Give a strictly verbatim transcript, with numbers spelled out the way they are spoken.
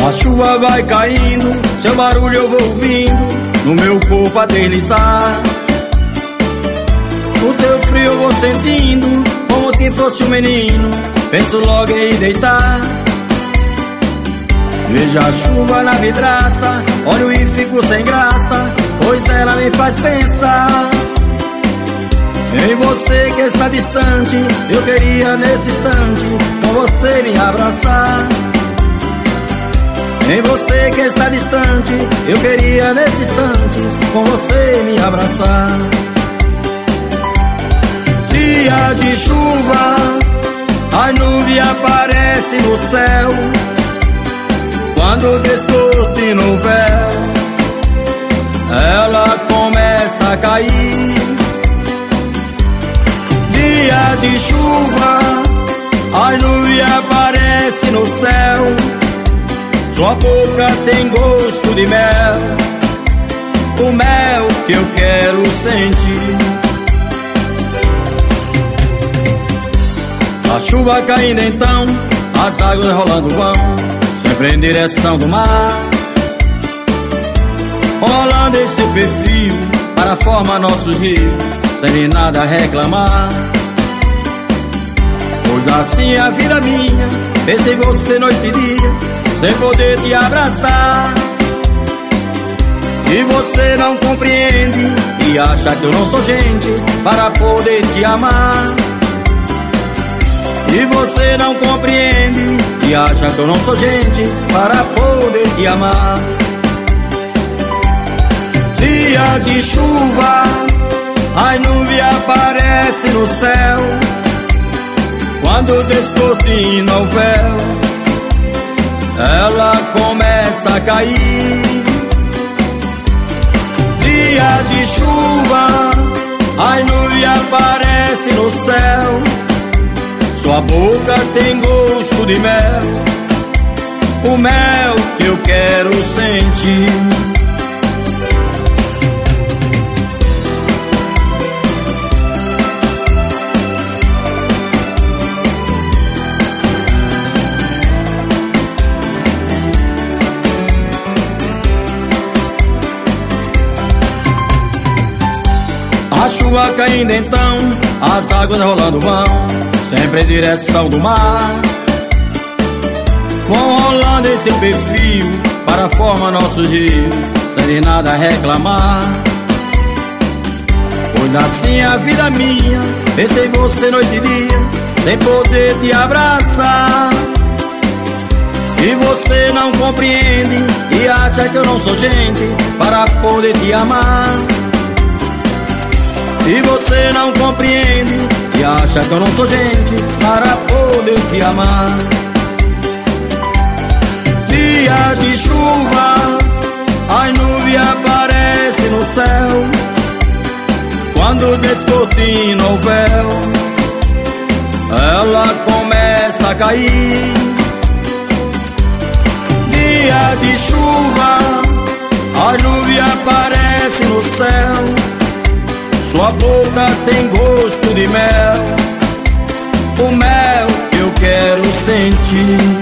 A chuva vai caindo, seu barulho eu vou ouvindo, no meu corpo a deslizar. O teu frio eu vou sentindo, como se fosse um menino, penso logo em ir deitar. Vejo a chuva na vidraça, olho e fico sem graça, pois ela me faz pensar em você que está distante. Eu queria nesse instante com você me abraçar. Em você que está distante, eu queria nesse instante com você me abraçar. Dia de chuva, a nuvem aparece no céu, quando descortina o véu, ela começa a cair. Dia de chuva, a nuvem aparece no céu, sua boca tem gosto de mel, o mel que eu quero sentir. A chuva caindo então, as águas rolando vão, sempre em direção do mar, rolando em seu perfil para formar nossos rios, sem de nada reclamar. Pois assim a vida minha, pensei você noite e dia, sem poder te abraçar. E você não compreende e acha que eu não sou gente para poder te amar. E você não compreende e acha que eu não sou gente para poder te amar. Dia de chuva, a nuvem aparece no céu, quando descortina o véu, ela começa a cair. Dia de chuva, a nuvem aparece no céu, sua boca tem gosto de mel, o mel que eu quero sentir. A chuva caindo então, as águas rolando vão, sempre em direção do mar, vão rolando em seu perfil para formar nossos rios, sem de nada reclamar. Pois assim a vida minha, pensei você noite e dia, sem poder te abraçar. E você não compreende e acha que eu não sou gente para poder te amar. E você não compreende e acha que eu não sou gente para poder te amar. Dia de chuva, a nuvem aparece no céu, quando descortina o véu, ela começa a cair. Dia de chuva, a nuvem aparece no céu, sua boca tem gosto de mel, o mel que eu quero sentir.